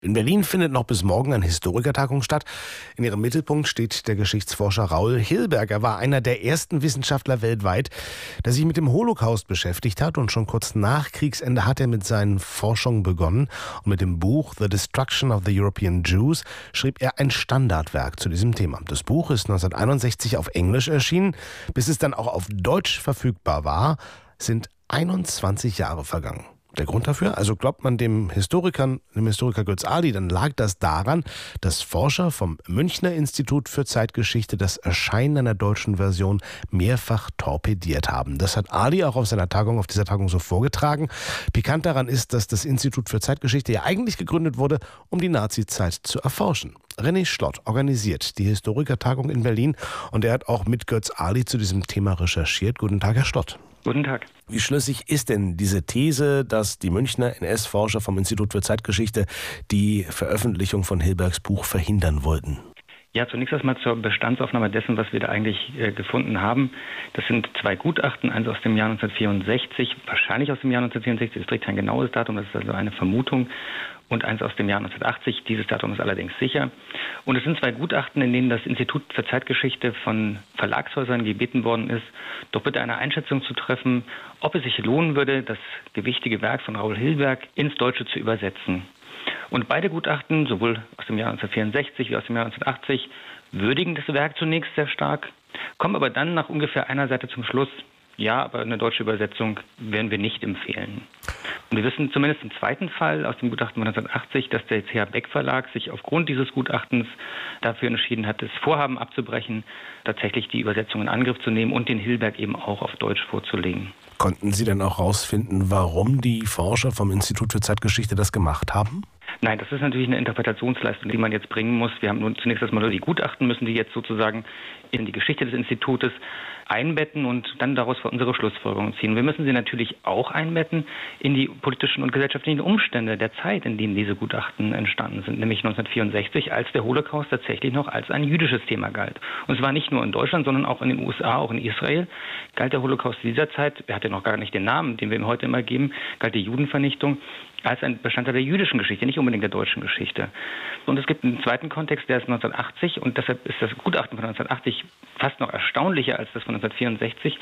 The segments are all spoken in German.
In Berlin findet noch bis morgen eine Historikertagung statt. In ihrem Mittelpunkt steht der Geschichtsforscher Raoul Hilberg. Er war einer der ersten Wissenschaftler weltweit, der sich mit dem Holocaust beschäftigt hat. Und schon kurz nach Kriegsende hat er mit seinen Forschungen begonnen. Und mit dem Buch The Destruction of the European Jews schrieb er ein Standardwerk zu diesem Thema. Das Buch ist 1961 auf Englisch erschienen. Bis es dann auch auf Deutsch verfügbar war, sind 21 Jahre vergangen. Der Grund dafür? Also glaubt man dem Historiker Götz Ali, dann lag das daran, dass Forscher vom Münchner Institut für Zeitgeschichte das Erscheinen einer deutschen Version mehrfach torpediert haben. Das hat Ali auch auf dieser Tagung so vorgetragen. Pikant daran ist, dass das Institut für Zeitgeschichte ja eigentlich gegründet wurde, um die Nazizeit zu erforschen. René Schlott organisiert die Historikertagung in Berlin und er hat auch mit Götz Ali zu diesem Thema recherchiert. Guten Tag, Herr Schlott. Guten Tag. Wie schlüssig ist denn diese These, dass die Münchner NS-Forscher vom Institut für Zeitgeschichte die Veröffentlichung von Hilbergs Buch verhindern wollten? Ja, zunächst erstmal zur Bestandsaufnahme dessen, was wir da eigentlich gefunden haben. Das sind zwei Gutachten, eins aus dem Jahr 1964, wahrscheinlich aus dem Jahr 1964, das trägt kein genaues Datum, das ist also eine Vermutung, und eins aus dem Jahr 1980, dieses Datum ist allerdings sicher. Und es sind zwei Gutachten, in denen das Institut für Zeitgeschichte von Verlagshäusern gebeten worden ist, doch bitte eine Einschätzung zu treffen, ob es sich lohnen würde, das gewichtige Werk von Raoul Hilberg ins Deutsche zu übersetzen. Und beide Gutachten, sowohl aus dem Jahr 1964 wie aus dem Jahr 1980, würdigen das Werk zunächst sehr stark, kommen aber dann nach ungefähr einer Seite zum Schluss, ja, aber eine deutsche Übersetzung werden wir nicht empfehlen. Und wir wissen zumindest im zweiten Fall aus dem Gutachten von 1980, dass der CH Beck Verlag sich aufgrund dieses Gutachtens dafür entschieden hat, das Vorhaben abzubrechen, tatsächlich die Übersetzung in Angriff zu nehmen und den Hilberg eben auch auf Deutsch vorzulegen. Konnten Sie denn auch herausfinden, warum die Forscher vom Institut für Zeitgeschichte das gemacht haben? Nein, das ist natürlich eine Interpretationsleistung, die man jetzt bringen muss. Wir haben nun zunächst erstmal nur die Gutachten, müssen die jetzt sozusagen in die Geschichte des Institutes einbetten und dann daraus unsere Schlussfolgerungen ziehen. Wir müssen sie natürlich auch einbetten in die politischen und gesellschaftlichen Umstände der Zeit, in denen diese Gutachten entstanden sind, nämlich 1964, als der Holocaust tatsächlich noch als ein jüdisches Thema galt. Und zwar nicht nur in Deutschland, sondern auch in den USA, auch in Israel galt der Holocaust dieser Zeit, er hatte noch gar nicht den Namen, den wir ihm heute immer geben, galt die Judenvernichtung als ein Bestandteil der jüdischen Geschichte, nicht unbedingt der deutschen Geschichte. Und es gibt einen zweiten Kontext, der ist 1980 und deshalb ist das Gutachten von 1980 fast noch erstaunlicher als das von 1964.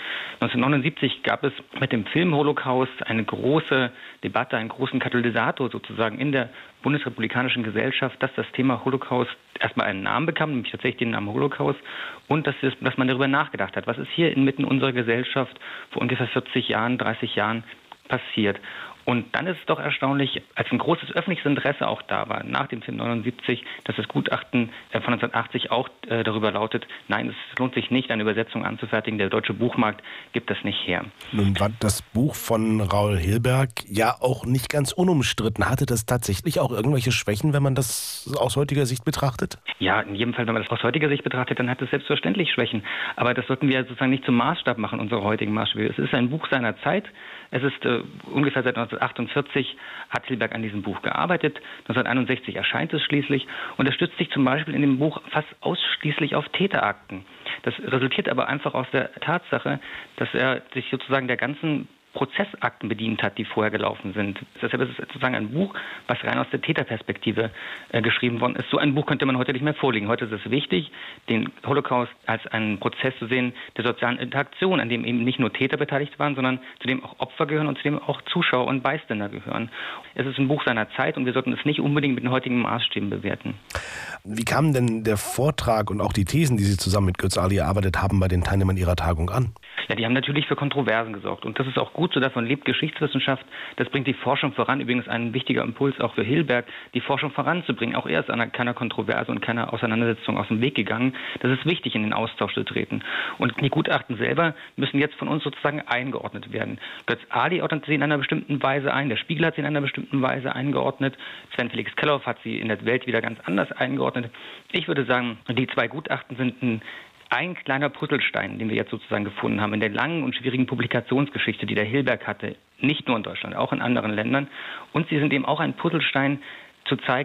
1979 gab es mit dem Film Holocaust eine große Debatte, einen großen Katalysator sozusagen in der bundesrepublikanischen Gesellschaft, dass das Thema Holocaust erstmal einen Namen bekam, nämlich tatsächlich den Namen Holocaust, und dass man darüber nachgedacht hat, was ist hier inmitten unserer Gesellschaft vor ungefähr 40 Jahren, 30 Jahren passiert. Und dann ist es doch erstaunlich, als ein großes öffentliches Interesse auch da war, nach dem Film 79, dass das Gutachten von 1980 auch darüber lautet, nein, es lohnt sich nicht, eine Übersetzung anzufertigen, der deutsche Buchmarkt gibt das nicht her. Nun war das Buch von Raoul Hilberg ja auch nicht ganz unumstritten. Hatte das tatsächlich auch irgendwelche Schwächen, wenn man das aus heutiger Sicht betrachtet? Ja, in jedem Fall, wenn man das aus heutiger Sicht betrachtet, dann hat es selbstverständlich Schwächen. Aber das sollten wir sozusagen nicht zum Maßstab machen, unsere heutigen Maßstäbe. Es ist ein Buch seiner Zeit. Es ist ungefähr seit 1948 hat Hilberg an diesem Buch gearbeitet. 1961 erscheint es schließlich. Und er stützt sich zum Beispiel in dem Buch fast ausschließlich auf Täterakten. Das resultiert aber einfach aus der Tatsache, dass er sich sozusagen der ganzen Prozessakten bedient hat, die vorher gelaufen sind. Deshalb ist es sozusagen ein Buch, was rein aus der Täterperspektive geschrieben worden ist. So ein Buch könnte man heute nicht mehr vorlegen. Heute ist es wichtig, den Holocaust als einen Prozess zu sehen der sozialen Interaktion, an dem eben nicht nur Täter beteiligt waren, sondern zu dem auch Opfer gehören und zu dem auch Zuschauer und Beiständer gehören. Es ist ein Buch seiner Zeit und wir sollten es nicht unbedingt mit den heutigen Maßstäben bewerten. Wie kam denn der Vortrag und auch die Thesen, die Sie zusammen mit Götz Ali erarbeitet haben, bei den Teilnehmern Ihrer Tagung an? Ja, die haben natürlich für Kontroversen gesorgt. Und das ist auch gut so, davon lebt Geschichtswissenschaft. Das bringt die Forschung voran. Übrigens ein wichtiger Impuls auch für Hilberg, die Forschung voranzubringen. Auch er ist an keiner Kontroverse und keiner Auseinandersetzung aus dem Weg gegangen. Das ist wichtig, in den Austausch zu treten. Und die Gutachten selber müssen jetzt von uns sozusagen eingeordnet werden. Götz Ali ordnet sie in einer bestimmten Weise ein. Der Spiegel hat sie in einer bestimmten Weise eingeordnet. Sven Felix Kelloff hat sie in der Welt wieder ganz anders eingeordnet. Ich würde sagen, die zwei Gutachten sind ein kleiner Puzzlestein, den wir jetzt sozusagen gefunden haben in der langen und schwierigen Publikationsgeschichte, die der Hilberg hatte, nicht nur in Deutschland, auch in anderen Ländern. Und sie sind eben auch ein Puzzlestein, zu zeigen,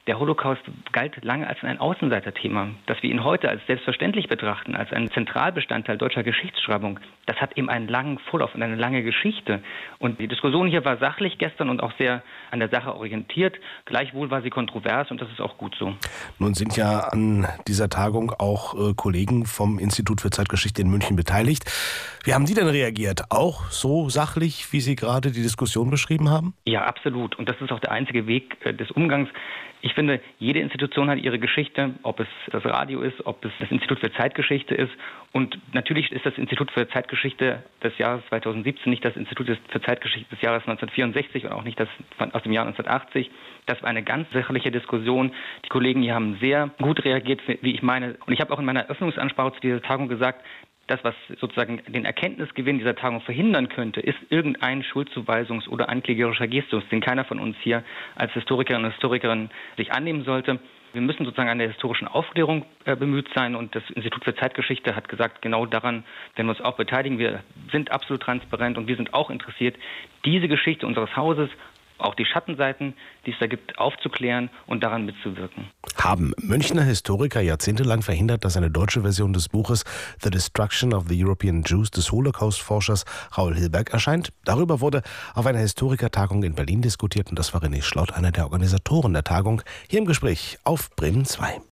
Der Holocaust galt lange als ein Außenseiterthema. Dass wir ihn heute als selbstverständlich betrachten, als einen Zentralbestandteil deutscher Geschichtsschreibung, das hat eben einen langen Vorlauf und eine lange Geschichte. Und die Diskussion hier war sachlich gestern und auch sehr an der Sache orientiert. Gleichwohl war sie kontrovers und das ist auch gut so. Nun sind ja an dieser Tagung auch Kollegen vom Institut für Zeitgeschichte in München beteiligt. Wie haben Sie denn reagiert? Auch so sachlich, wie Sie gerade die Diskussion beschrieben haben? Ja, absolut. Und das ist auch der einzige Weg des Umgangs. Ich finde, jede Institution hat ihre Geschichte, ob es das Radio ist, ob es das Institut für Zeitgeschichte ist. Und natürlich ist das Institut für Zeitgeschichte des Jahres 2017 nicht das Institut für Zeitgeschichte des Jahres 1964 und auch nicht das aus dem Jahr 1980. Das war eine ganz sachliche Diskussion. Die Kollegen hier haben sehr gut reagiert, wie ich meine. Und ich habe auch in meiner Eröffnungsansprache zu dieser Tagung gesagt, das, was sozusagen den Erkenntnisgewinn dieser Tagung verhindern könnte, ist irgendein Schuldzuweisungs- oder anklägerischer Gestus, den keiner von uns hier als Historikerinnen und Historikerin sich annehmen sollte. Wir müssen sozusagen an der historischen Aufklärung bemüht sein und das Institut für Zeitgeschichte hat gesagt, genau daran werden wir uns auch beteiligen. Wir sind absolut transparent und wir sind auch interessiert, diese Geschichte unseres Hauses, auch die Schattenseiten, die es da gibt, aufzuklären und daran mitzuwirken. Haben Münchner Historiker jahrzehntelang verhindert, dass eine deutsche Version des Buches The Destruction of the European Jews des Holocaust-Forschers Raoul Hilberg erscheint? Darüber wurde auf einer Historikertagung in Berlin diskutiert und das war René Schlott, einer der Organisatoren der Tagung, hier im Gespräch auf Bremen 2.